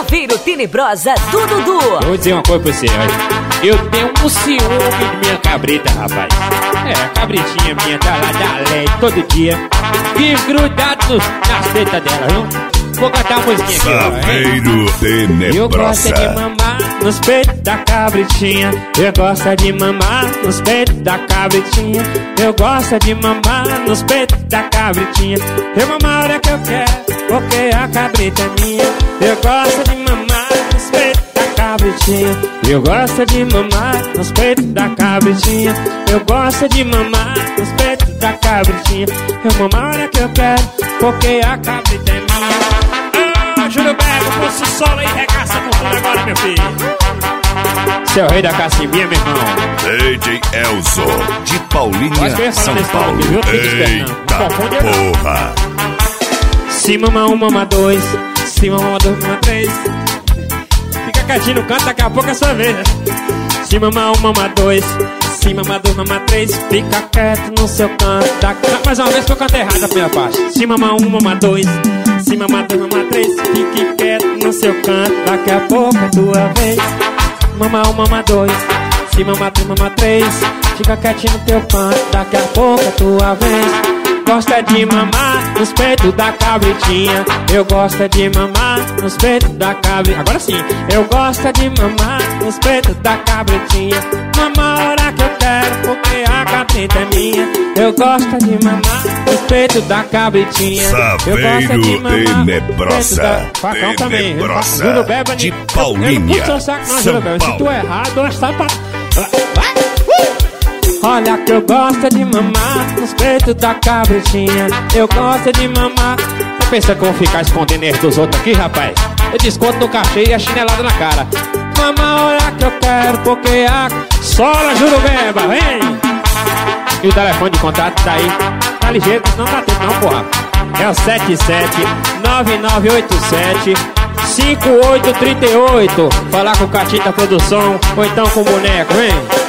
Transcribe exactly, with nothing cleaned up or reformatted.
Saveiro Tenebrosa do Dudu. Eu vou dizer uma coisa pra você, olha. Eu tenho um ciúme de minha cabrita, rapaz. É, a cabritinha minha tá lá da lei todo dia. Vive grudado nas tetas dela, viu? Vou cantar a musiquinha aqui, Saveiro Tenebrosa. Eu gosto de mamar nos peitos da cabritinha. Eu gosto de mamar nos peitos da cabritinha. Eu gosto de mamar nos peitos da cabritinha. Eu mamar a hora que eu quero, porque a cabrita é minha. Eu gosto de mamar nos peitos da cabritinha. Eu gosto de mamar nos peitos da cabritinha. Eu gosto de mamar nos peitos da cabritinha. Eu mamar a hora que eu quero, porque a cabrita é minha. Júlio Berto, pulso solo e regaça com tudo agora, meu filho. Seu rei da cacimbinha, meu irmão. D J Elzo, de Paulinha, São Paulo. Eita porra. Se mama um, mama dois. Se mama dois, mama três. Fica quietinho no canto, daqui a pouco é sua vez. Se mama um, mama dois. Se mama dois, mama três. Fica quieto no seu canto. Daqui... Mais uma vez que eu canto errado a primeira parte. Se mama um, mama dois. Se mama dois, mama três. Fique quieto no seu canto. Daqui a pouco é tua vez. Mama um, mama dois. Se mama dois, mama três. Fica quietinho no teu canto. Daqui a pouco é tua vez. Gosta de mamar nos peitos da cabritinha. Eu gosto de mamar nos peitos da cabritinha. Agora sim. Eu gosto de mamar nos peitos da cabritinha. Mama a hora que eu quero, porque a cabrita é minha. Eu gosto de mamar nos peitos da cabritinha. Saveiro Tenebrosa. Facão também. Tenebrosa de Paulinha, São Paulo. Se tu errado, eu estou pra... Olha que eu gosto de mamar nos peitos da cabritinha. Eu gosto de mamar. Não pensa que eu vou ficar escondendo erros dos outros aqui, rapaz? Eu desconto no cachê e a chinelada na cara. Mama a hora que eu quero, porque a... Sola, Jurubeba, vem! E o telefone de contato tá aí. Tá ligeiro, não dá tempo não, porra. É o sete sete nove nove oito sete cinco oito três oito. Falar com o Catita Produção ou então com o Boneco, vem!